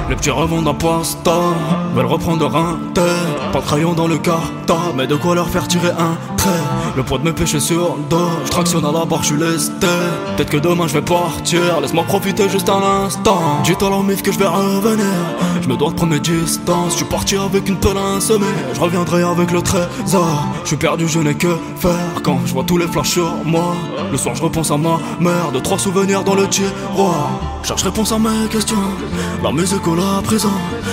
Les petits revendent un pasta, veulent reprendre un thé. Pas de crayon dans le cartable, mais de quoi leur faire tirer un trait. Le poids de mes péchés sur le dos, je tractionne à la barre, je suis lesté. Peut-être que demain je vais partir, laisse-moi profiter juste un instant. Dis à la mif que je vais revenir, je me dois de prendre mes distances. Je suis parti avec une pelle insemée, je reviendrai avec le trésor. Je suis perdu, je n'ai que faire quand je vois tous les flashs sur moi. Le soir je repense à ma mère, 2-3 souvenirs dans le tiroir. Cherche réponse à mes questions, la musique ou la prison.